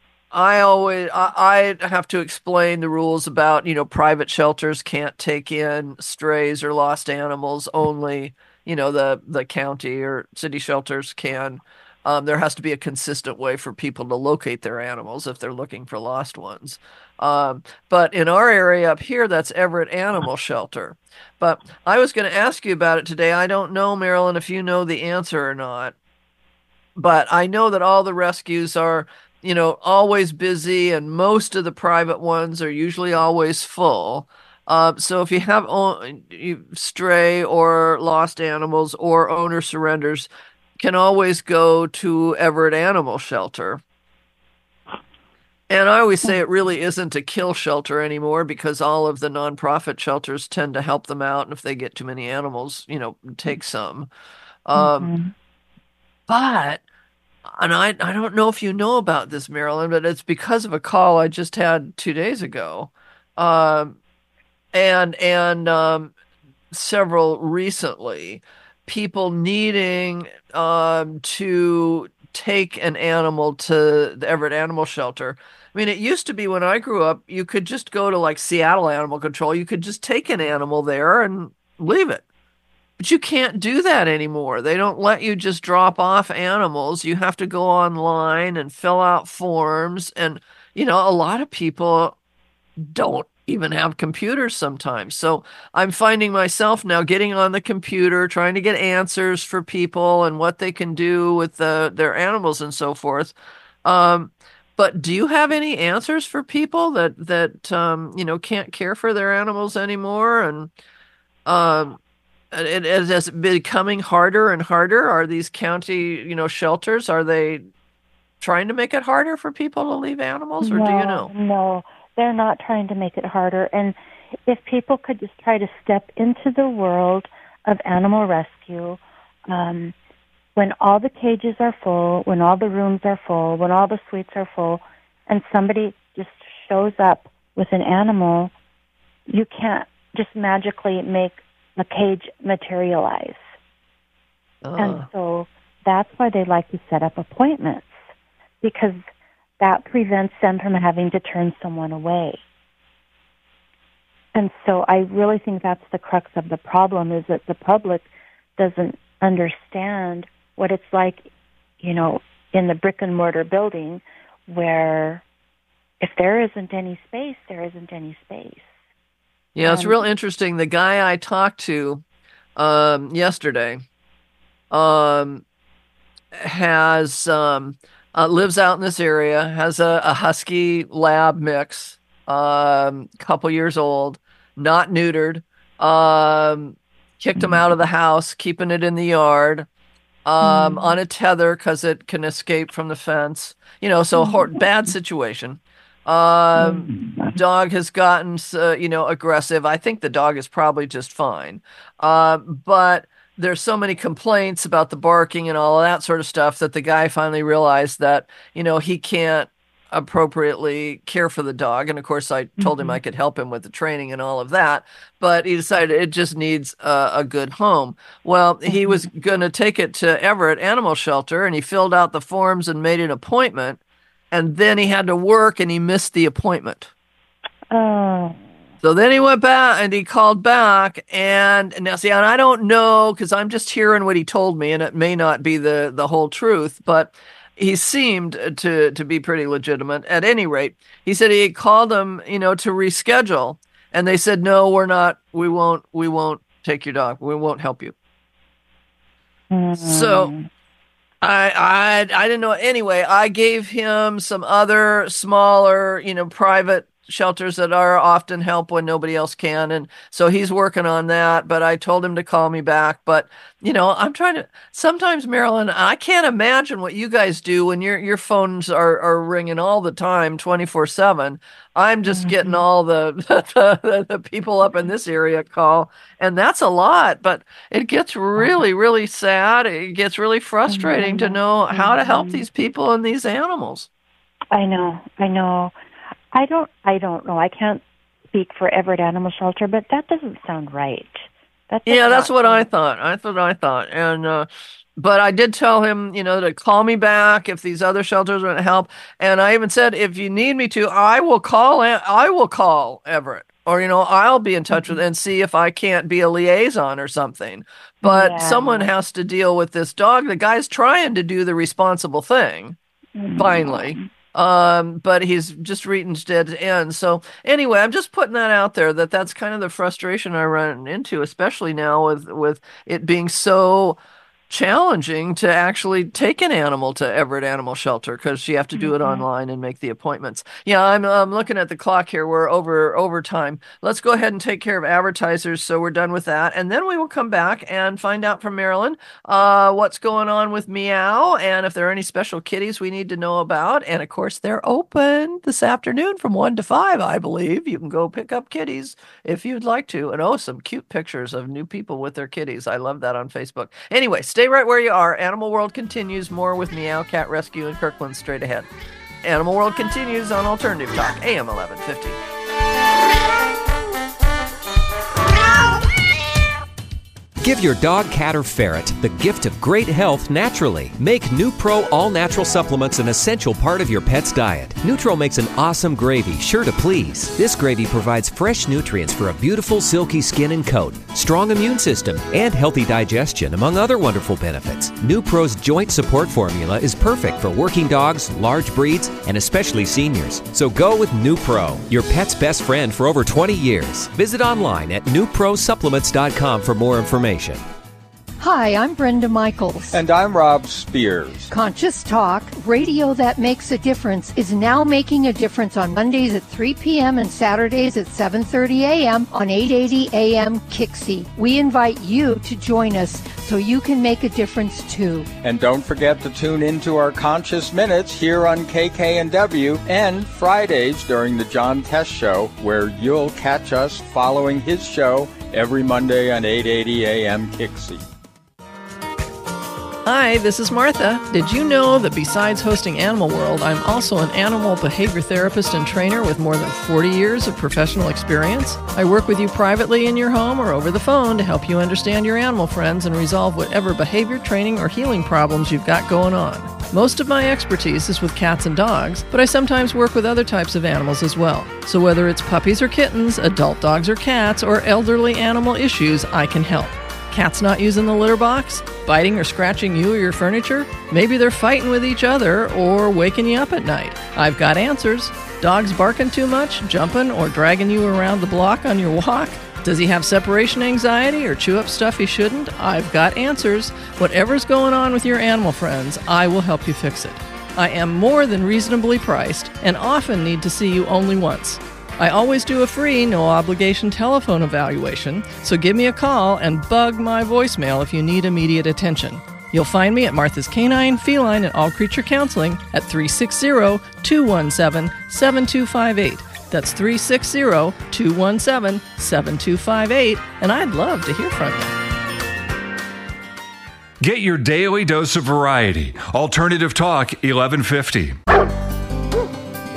have to explain the rules about, private shelters can't take in strays or lost animals. Only, the county or city shelters can. There has to be a consistent way for people to locate their animals if they're looking for lost ones. But in our area up here, that's Everett Animal Shelter. But I was going to ask you about it today. I don't know, Marilyn, if you know the answer or not. But I know that all the rescues are, always busy, and most of the private ones are usually always full. So if you have stray or lost animals or owner surrenders, can always go to Everett Animal Shelter. And I always say it really isn't a kill shelter anymore because all of the nonprofit shelters tend to help them out. And if they get too many animals, take some. But, and I don't know if you know about this, Marilyn, but it's because of a call I just had 2 days ago. And several recently, people needing to take an animal to the Everett Animal Shelter. I mean, it used to be when I grew up, you could just go to like Seattle Animal Control. You could just take an animal there and leave it. But you can't do that anymore. They don't let you just drop off animals. You have to go online and fill out forms. And, a lot of people don't even have computers sometimes. So I'm finding myself now getting on the computer, trying to get answers for people and what they can do with their animals and so forth. But do you have any answers for people that can't care for their animals anymore? And it is becoming harder and harder. Are these county, shelters, are they trying to make it harder for people to leave animals, or do you know? No. They're not trying to make it harder. And if people could just try to step into the world of animal rescue, when all the cages are full, when all the rooms are full, when all the suites are full, and somebody just shows up with an animal, you can't just magically make a cage materialize. And so that's why they like to set up appointments, because that prevents them from having to turn someone away. And so I really think that's the crux of the problem, is that the public doesn't understand what it's like, in the brick and mortar building, where if there isn't any space, there isn't any space. Yeah, it's real interesting. The guy I talked to yesterday has lives out in this area, has a husky lab mix, couple years old, not neutered, kicked him out of the house, keeping it in the yard, on a tether because it can escape from the fence. So bad situation. Dog has gotten, aggressive. I think the dog is probably just fine. But there's so many complaints about the barking and all of that sort of stuff that the guy finally realized that, he can't appropriately care for the dog. And of course, I told him I could help him with the training and all of that. But he decided it just needs a good home. Well, he was going to take it to Everett Animal Shelter, and he filled out the forms and made an appointment. And then he had to work, and he missed the appointment. Oh. So then he went back and he called back, and now see, and I don't know because I'm just hearing what he told me, and it may not be the whole truth, but he seemed to be pretty legitimate. At any rate, he said he called them, to reschedule, and they said, no, we won't take your dog. We won't help you. So I didn't know. Anyway, I gave him some other smaller, private shelters that are often help when nobody else can. And so he's working on that, but I told him to call me back. But, I'm trying to, sometimes, Marilyn, I can't imagine what you guys do when your phones are ringing all the time, 24/7. I'm just getting all the people up in this area call, and that's a lot, but it gets really, really sad. It gets really frustrating to know how to help these people and these animals. I know. I don't know. I can't speak for Everett Animal Shelter, but that doesn't sound right. That's what I thought. And, but I did tell him, to call me back if these other shelters want to help. And I even said, if you need me to, I will call Everett, or, I'll be in touch with and see if I can't be a liaison or something. But someone has to deal with this dog. The guy's trying to do the responsible thing, finally. But he's just reaching dead end. So anyway, I'm just putting that out there that's kind of the frustration I run into, especially now with it being so challenging to actually take an animal to Everett Animal Shelter because you have to do it online and make the appointments. Yeah, I'm looking at the clock here. We're over time. Let's go ahead and take care of advertisers so we're done with that. And then we will come back and find out from Marilyn what's going on with Meow and if there are any special kitties we need to know about. And of course, they're open this afternoon from 1 to 5, I believe. You can go pick up kitties if you'd like to. And some cute pictures of new people with their kitties. I love that on Facebook. Anyway, stay right where you are. Animal World continues. More with Meow Cat Rescue in Kirkland straight ahead. Animal World continues on Alternative Talk, AM 1150. Give your dog, cat, or ferret the gift of great health naturally. Make NuPro all-natural supplements an essential part of your pet's diet. Nutro makes an awesome gravy, sure to please. This gravy provides fresh nutrients for a beautiful, silky skin and coat, strong immune system, and healthy digestion, among other wonderful benefits. NuPro's joint support formula is perfect for working dogs, large breeds, and especially seniors. So go with NuPro, your pet's best friend for over 20 years. Visit online at NuProSupplements.com for more information. Hi, I'm Brenda Michaels. And I'm Rob Spears. Conscious Talk, radio that makes a difference, is now making a difference on Mondays at 3 p.m. and Saturdays at 7:30 a.m. on 880 a.m. Kixie. We invite you to join us so you can make a difference too. And don't forget to tune into our Conscious Minutes here on KKNW and Fridays during the John Test Show, where you'll catch us following his show every Monday on 880 a.m. Kixie. Hi, this is Martha. Did you know that besides hosting Animal World, I'm also an animal behavior therapist and trainer with more than 40 years of professional experience? I work with you privately in your home or over the phone to help you understand your animal friends and resolve whatever behavior, training, or healing problems you've got going on. Most of my expertise is with cats and dogs, but I sometimes work with other types of animals as well. So whether it's puppies or kittens, adult dogs or cats, or elderly animal issues, I can help. Cats not using the litter box? Biting or scratching you or your furniture? Maybe they're fighting with each other or waking you up at night. I've got answers. Dogs barking too much, jumping or dragging you around the block on your walk? Does he have separation anxiety or chew up stuff he shouldn't? I've got answers. Whatever's going on with your animal friends, I will help you fix it. I am more than reasonably priced and often need to see you only once. I always do a free, no-obligation telephone evaluation, so give me a call and bug my voicemail if you need immediate attention. You'll find me at Martha's Canine, Feline, and All Creature Counseling at 360-217-7258. That's 360-217-7258, and I'd love to hear from you. Get your daily dose of variety. Alternative Talk 1150.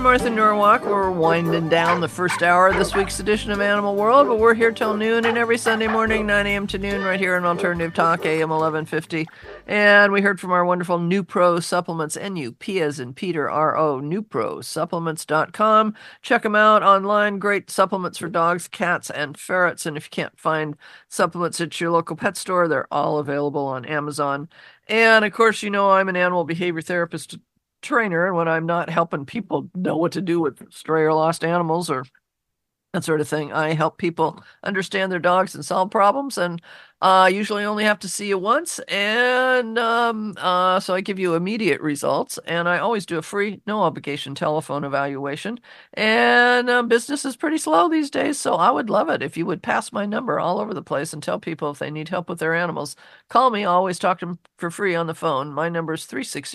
Martha Norwalk. We're winding down the first hour of this week's edition of Animal World, but we're here till noon and every Sunday morning, 9 a.m. to noon, right here on Alternative Talk, AM 1150. And we heard from our wonderful Nupro Supplements, N-U-P as in Peter, R-O, NuproSupplements.com. Check them out online. Great supplements for dogs, cats, and ferrets. And if you can't find supplements at your local pet store, they're all available on Amazon. And, of course, you know I'm an animal behavior therapist trainer, and when I'm not helping people know what to do with stray or lost animals or that sort of thing, I help people understand their dogs and solve problems, and usually only have to see you once, and so I give you immediate results, and I always do a free, no obligation telephone evaluation, and business is pretty slow these days, so I would love it if you would pass my number all over the place and tell people if they need help with their animals. Call me. I always talk to them for free on the phone. My number is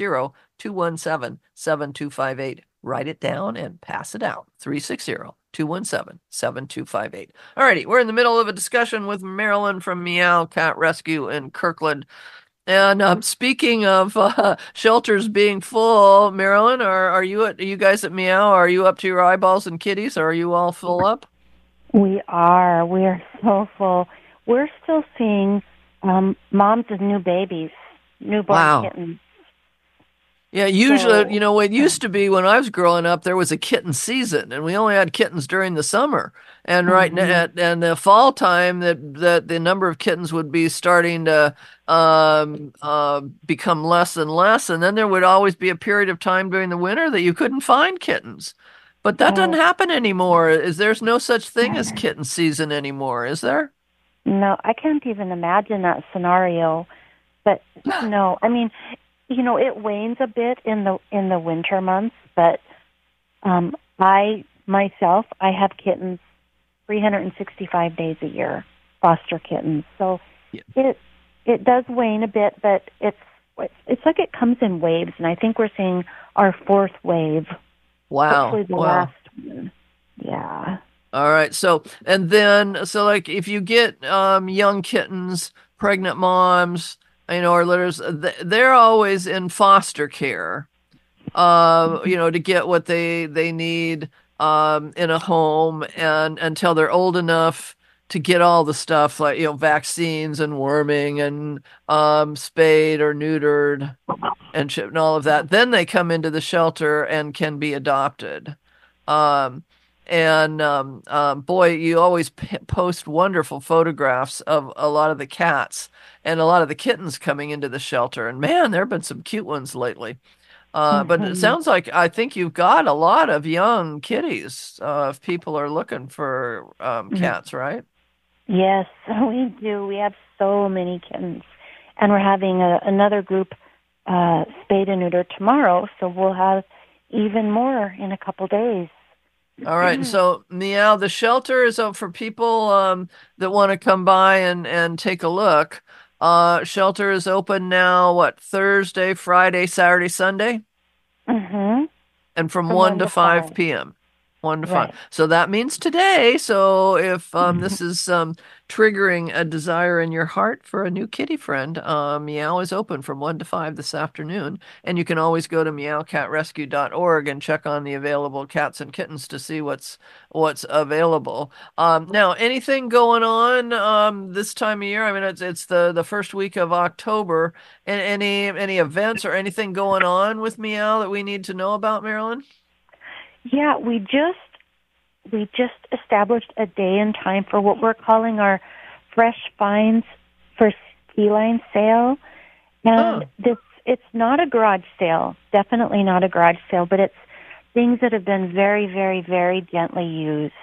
360-217-7258. Write it down and pass it out. 360-217-7258. All righty, we're in the middle of a discussion with Marilyn from Meow Cat Rescue in Kirkland. And speaking of shelters being full, Marilyn, are you guys at Meow? Are you up to your eyeballs in kitties, or are you all full up? We are. We are so full. We're still seeing moms with new babies, newborn kittens. Yeah, usually, it used to be when I was growing up, there was a kitten season, and we only had kittens during the summer. And right now, and the fall time, that the number of kittens would be starting to become less and less, and then there would always be a period of time during the winter that you couldn't find kittens. But that doesn't happen anymore. There's no such thing as kitten season anymore, is there? No, I can't even imagine that scenario. But no, I mean, it wanes a bit in the winter months, but I have kittens 365 days a year, foster kittens. So it does wane a bit, but it's like it comes in waves, and I think we're seeing our fourth wave. Wow! Hopefully the last one. Yeah. All right. So like if you get young kittens, pregnant moms, or litters, they're always in foster care, to get what they need in a home, and until they're old enough to get all the stuff like, vaccines and worming and spayed or neutered and chipped and all of that. Then they come into the shelter and can be adopted. Boy, you always post wonderful photographs of a lot of the cats and a lot of the kittens coming into the shelter. And man, there have been some cute ones lately. But it sounds like, I think you've got a lot of young kitties if people are looking for cats, right? Yes, we do. We have so many kittens. And we're having another group spayed and neutered tomorrow, so we'll have even more in a couple days. All right. So, Meow, the shelter is up for people that want to come by and take a look. Shelter is open now, Thursday, Friday, Saturday, Sunday? Mm-hmm. And from 1 to 5 p.m. 1 to 5. So that means today. So if this is triggering a desire in your heart for a new kitty friend, Meow is open from 1 to 5 this afternoon. And you can always go to meowcatrescue.org and check on the available cats and kittens to see what's available. Now, anything going on this time of year? I mean, it's the first week of October. And any events or anything going on with Meow that we need to know about, Marilyn? Yeah, we just established a day and time for what we're calling our Fresh Finds for Feline sale. And it's not a garage sale, definitely not a garage sale, but it's things that have been very, very, very gently used,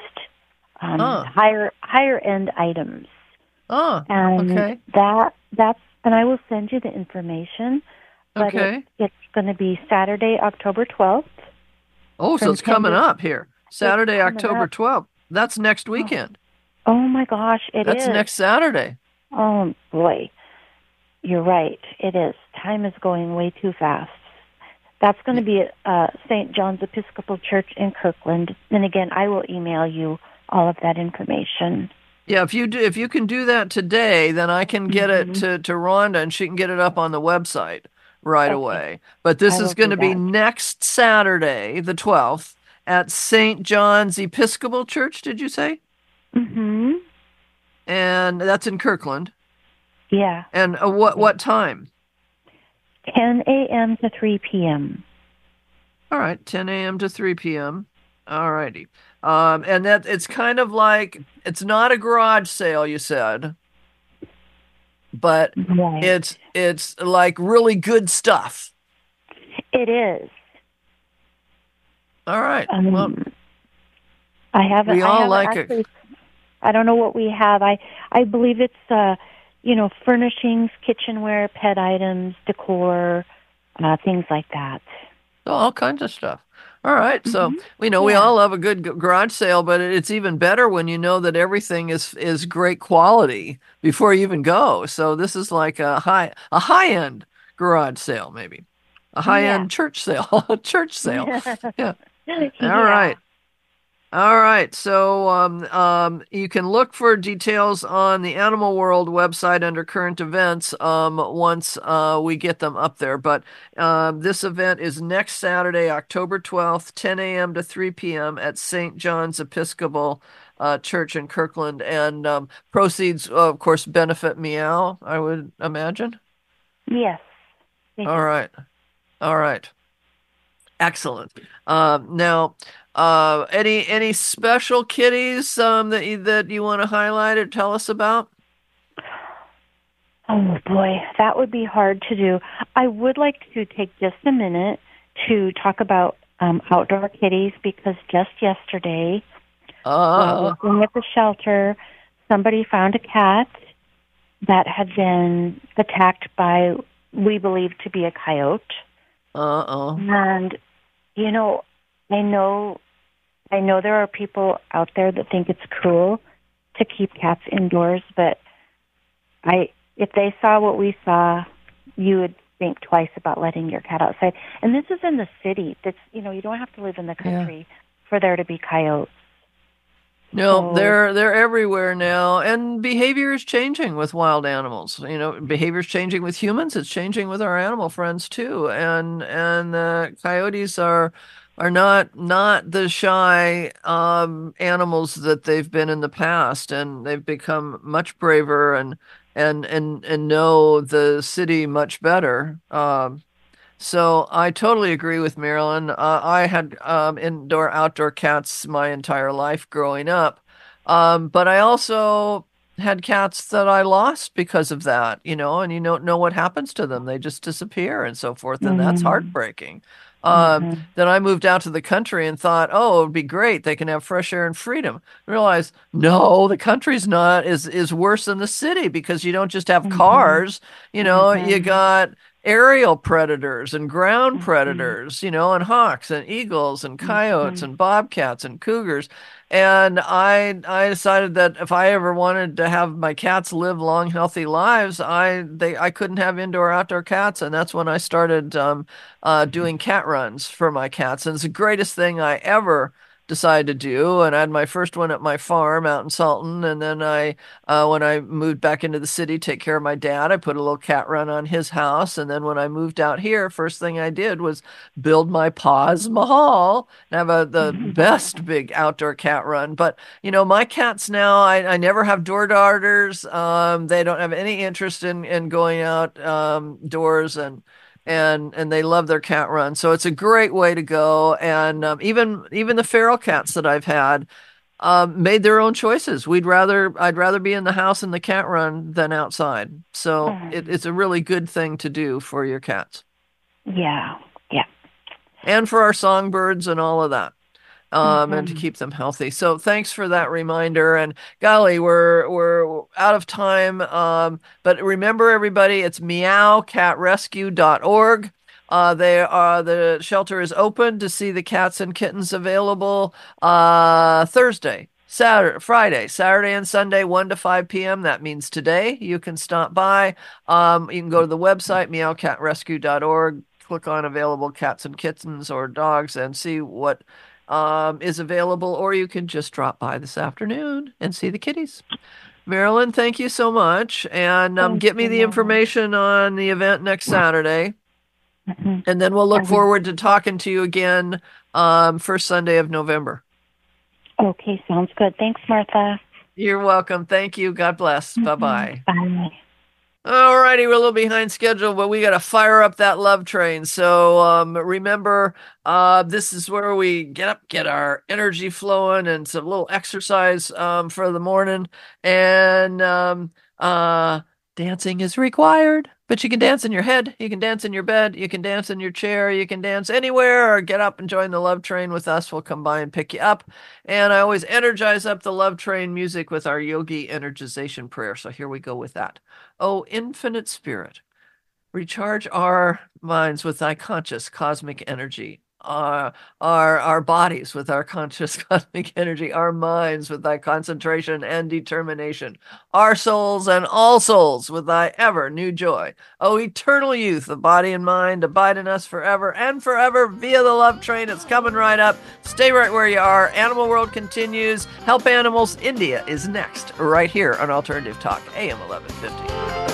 higher end items. And okay. That's and I will send you the information. But okay. It's going to be Saturday, October 12th. Oh, so it's coming up here. Saturday, October 12th. That's next weekend. Oh my gosh, That's next Saturday. Oh, boy. You're right. It is. Time is going way too fast. That's going to be at St. John's Episcopal Church in Kirkland. And again, I will email you all of that information. Yeah, if you can do that today, then I can get it to Rhonda, and she can get it up on the website right away. But this is going to be next Saturday, the 12th, at St. John's Episcopal Church, did you say? Mm-hmm. And that's in Kirkland. Yeah. And what time? 10 a.m. to 3 p.m. All right, 10 a.m. to 3 p.m. All righty. And that it's kind of like, it's not a garage sale, you said, but right. it's like really good stuff. It is. All right. Well, I haven't. We all I like actually, it. I don't know what we have. I believe it's furnishings, kitchenware, pet items, decor, things like that. All kinds of stuff. All right. So we know we all love a good garage sale, but it's even better when you know that everything is great quality before you even go. So this is like a high-end garage sale, maybe. A high-end church sale. A church sale. Yeah. All right. All right. So you can look for details on the Animal World website under current events once we get them up there. But this event is next Saturday, October 12th, 10 a.m. to 3 p.m. at St. John's Episcopal Church in Kirkland. And proceeds, of course, benefit Meow, I would imagine. Yes. All right. All right. Excellent. Now, any special kitties that you want to highlight or tell us about? Oh boy, that would be hard to do. I would like to take just a minute to talk about outdoor kitties, because just yesterday, while working at the shelter, somebody found a cat that had been attacked by, we believe to be a coyote. And I know there are people out there that think it's cruel to keep cats indoors, but if they saw what we saw, you would think twice about letting your cat outside. And this is in the city. That's, you don't have to live in the country for there to be coyotes. No, they're everywhere now, and behavior is changing with wild animals. Behavior is changing with humans. It's changing with our animal friends too. And coyotes are not the shy animals that they've been in the past, and they've become much braver and know the city much better. So I totally agree with Marilyn. I had indoor-outdoor cats my entire life growing up, but I also had cats that I lost because of that, and you don't know what happens to them. They just disappear and so forth, and that's heartbreaking. Then I moved out to the country and thought, oh, it would be great. They can have fresh air and freedom. Realized, no, the country's not is worse than the city, because you don't just have cars. You got aerial predators and ground predators, and hawks and eagles and coyotes and bobcats and cougars. And I decided that if I ever wanted to have my cats live long, healthy lives, I couldn't have indoor-outdoor cats. And that's when I started doing cat runs for my cats. And it's the greatest thing I ever decided to do. And I had my first one at my farm out in Salton. And then when I moved back into the city, take care of my dad, I put a little cat run on his house. And then when I moved out here, first thing I did was build my Paws Mahal and have the best big outdoor cat run. But, my cats now, I never have door darters. They don't have any interest in going out doors, and they love their cat run. So it's a great way to go. And even the feral cats that I've had made their own choices. I'd rather be in the house in the cat run than outside. So it's a really good thing to do for your cats. Yeah. And for our songbirds and all of that. And to keep them healthy. So thanks for that reminder. And golly, we're out of time. But remember, everybody, it's meowcatrescue.org. The shelter is open to see the cats and kittens available Thursday, Friday, Saturday, and Sunday, 1 to 5 p.m. That means today. You can stop by. You can go to the website, meowcatrescue.org, click on available cats and kittens or dogs, and see what is available, or you can just drop by this afternoon and see the kitties. Marilyn, thank you so much. And get me the information on the event next Saturday. And then we'll look forward to talking to you again first Sunday of November. Okay, sounds good. Thanks, Martha. You're welcome. Thank you. God bless. Mm-hmm. Bye-bye. Bye. All righty, we're a little behind schedule, but we got to fire up that love train. So remember, this is where we get up, get our energy flowing, and some little exercise for the morning. And dancing is required, but you can dance in your head, you can dance in your bed, you can dance in your chair, you can dance anywhere, or get up and join the love train with us. We'll come by and pick you up. And I always energize up the love train music with our yogi energization prayer. So here we go with that. Oh, infinite spirit, recharge our minds with thy conscious cosmic energy, our bodies with our conscious cosmic energy, our minds with thy concentration and determination, our souls and all souls with thy ever new joy. O eternal youth of body and mind, abide in us forever and forever via the love train. It's coming right up. Stay right where you are. Animal World continues. Help Animals India is next, right here on Alternative Talk, AM 1150.